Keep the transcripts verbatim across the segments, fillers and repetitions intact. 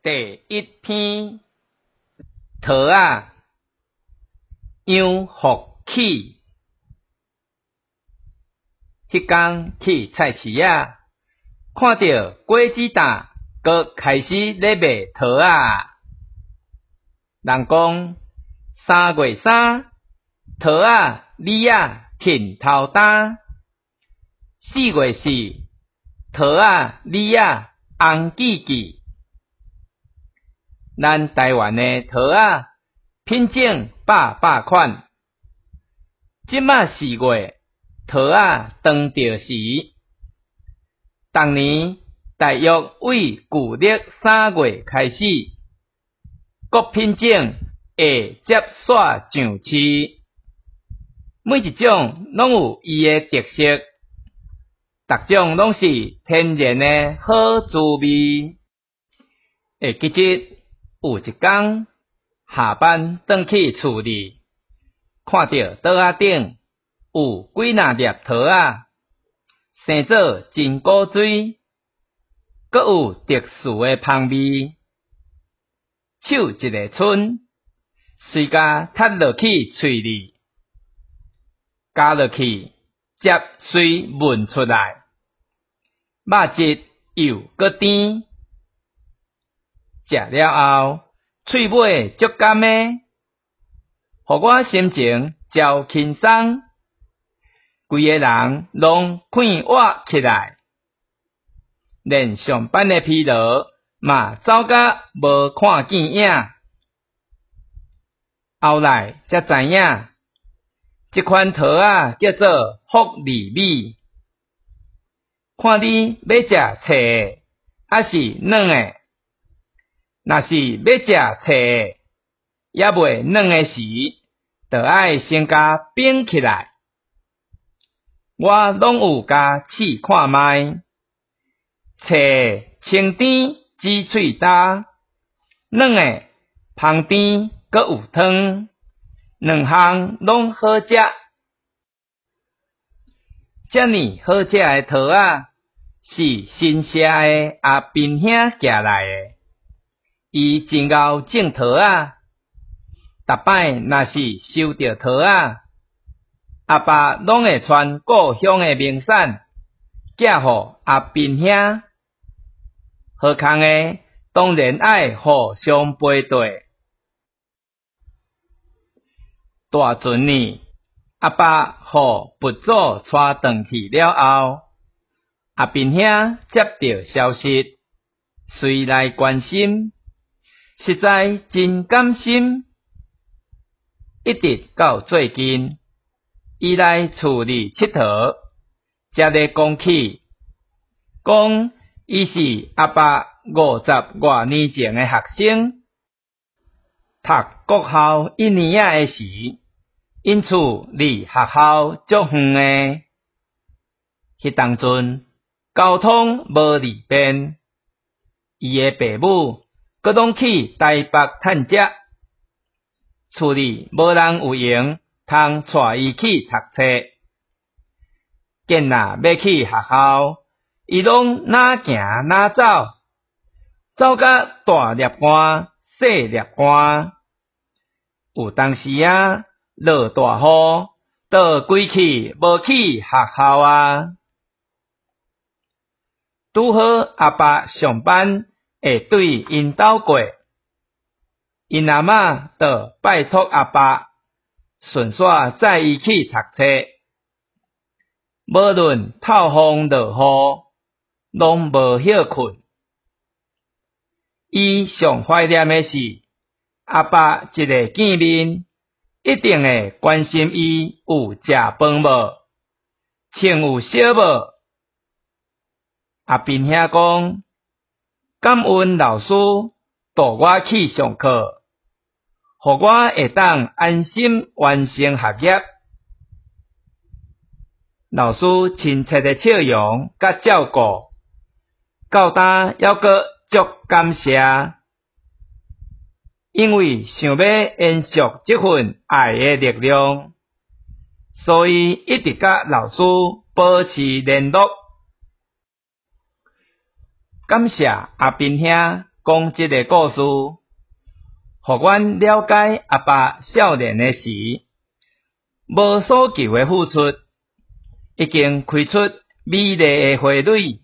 第一篇，桃仔养福起。迄天去菜市仔，看到果子担，佮开始咧卖桃仔。人讲三月三，桃仔李仔挺头担；四月四，桃仔李仔红记记。咱台湾的桃仔品种百百款，即马四月桃仔当着时，逐年大约为旧历三月开始，各品种会接煞上市，每一种拢有伊的特色，逐种拢是天然的好滋味。会记得有一天下班转去厝里，看到桌仔顶有几若粒桃仔，生做真古锥，阁有特殊的香味。手一个伸，随甲踢落去喙里，加落去，接随闻出来，肉质又阁甜。食了后，喙尾足甘的，互我心情超轻松，规个人拢快活起来，连上班的疲劳嘛走甲无看见影。后来才知影，这款桃仔叫做福利米。看你要食脆的，还是软的？若是要食脆的，也未软的时，就爱先甲冰起来。我拢有甲试看卖，脆的清甜滋喙焦，软的香甜阁有汤，两项拢好食。遮尼好食的桃仔是新社的阿斌兄寄来的。伊真敖种桃仔，逐摆若是收到桃仔，阿爸拢会传故乡的名产，寄互阿斌兄。好康的当然爱互相配对。大船呢，阿爸互佛祖带转去了后，阿斌兄接到消息，随来关心。实在真感心，一直到最近，伊来厝里佚佗，才咧讲起，讲伊是阿爸五十外年前的学生，读国校一年仔的时，因厝离学校足远的，迄当阵交通无利便，伊的爸母阁拢去台北趁食，厝里无人有闲通带伊去读册。见若要去学校，伊拢哪行哪走，走甲大粒汗、细粒汗。有当时啊，落大雨，倒规气无去学校啊。拄好阿爸上班会对因兜过，因阿嬷就拜托阿爸顺续载伊去读册。无论透风落雨，拢无歇困。伊上怀念的是阿爸一个见面，一定会关心伊有食饭无，穿有烧无。阿斌兄讲，感恩老师带我去上课，互我会当安心完成学业。老师亲切的笑容甲照顾，到呾还阁足感谢，因为想要延续这份爱的力量，所以一直甲老师保持联络。感谢阿斌兄讲即个故事，互阮了解阿爸少年诶时无所求诶付出，已经开出美丽诶花蕊。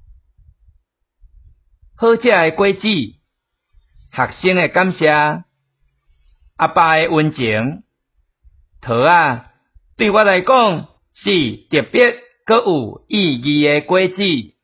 好食诶果子，学生诶感谢，阿爸诶温情，桃啊，对我来讲是特别阁有意义诶果子。